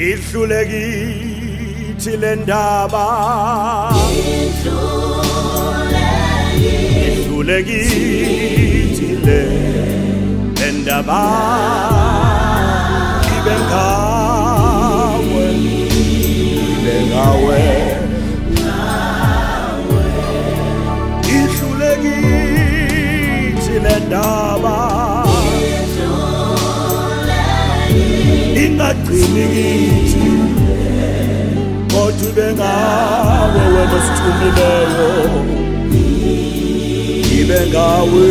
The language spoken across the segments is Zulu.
Ihlulekithi le ndaba Ihlulekithi le ndaba Ibe ngawe Ihlulekithi le ndaba Ingagcini kithi kodwa ibe ngawe wena osithumileyo ibe ngawe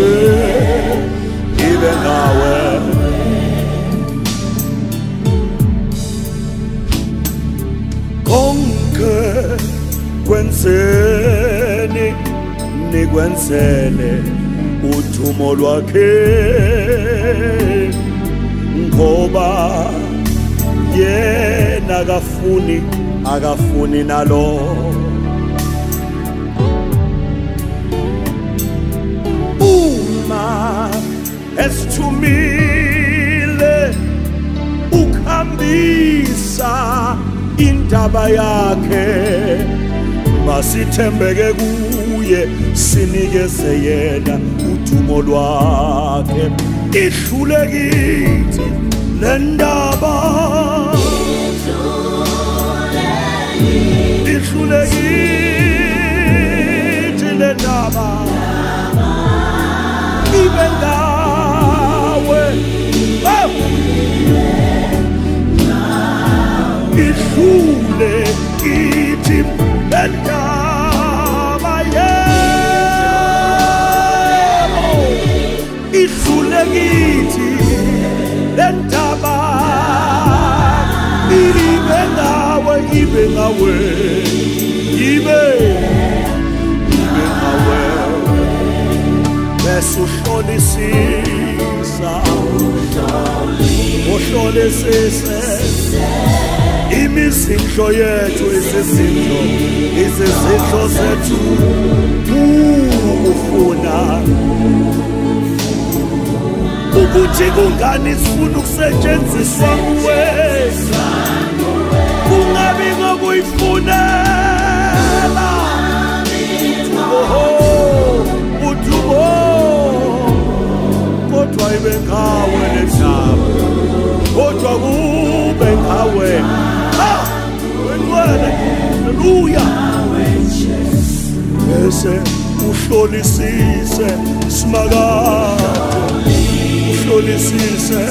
konke kwenzeni nikwenzele uthumo lwakhe ngoba yena akafuni nalo uma esithumile ukhambisa indaba yakhe masithembeke kuye sinikeze yena uthumo lwakhe ihlulekithi le ndaba Ihlulekithi le ndaba ibe ngawe Ihlulekithi le ndaba Ihlulekithi le ndaba ibe ngawe bese uhlolisise imizimhlo yethu izizihlo zethu ufuna ukuthi kungani sifuna ukusetshenziswa kuwe kungabi ngokuyifunela uthubo kodwa ibe ngawe le ndaba kodwa kube ngawe wena haleluya bese uhlolisise simakade uhlolisise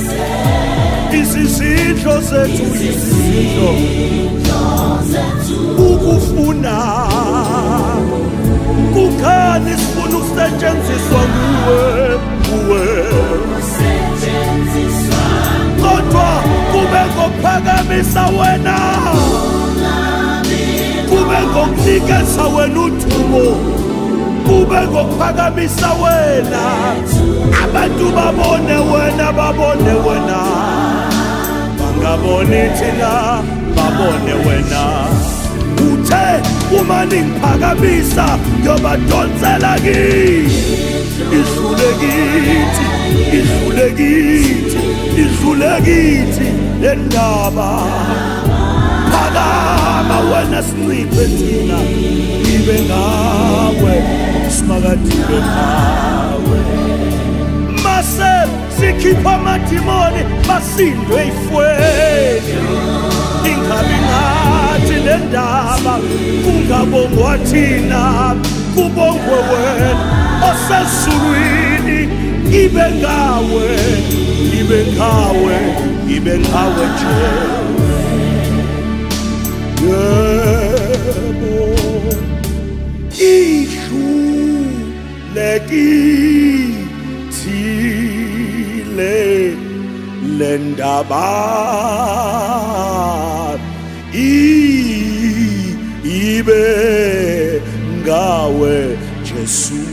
izizihlo zethu ukufuna kukhani sifuna ukusetshenziswa kuwe kodwa kube ngokuphakamisa wena kube ngokunikeza wena uthumo kube ngokuphakamisa wena abantu babone wena bangaboni thina babone wena uthe uma ningiphakamisa ngiyobadonsela kithi ihlulekithi le ndaba phakama wena sinciphe thina ibe ngawe simakadibe ngawe mase sikhipha amadimoni basindwe ifweni ingabi ngathi le ndaba kungabongwa thina kubongwe wena osezulwini ibe ngawe nje yebo ihlulekithi le ndaba ibe ngawe Jesu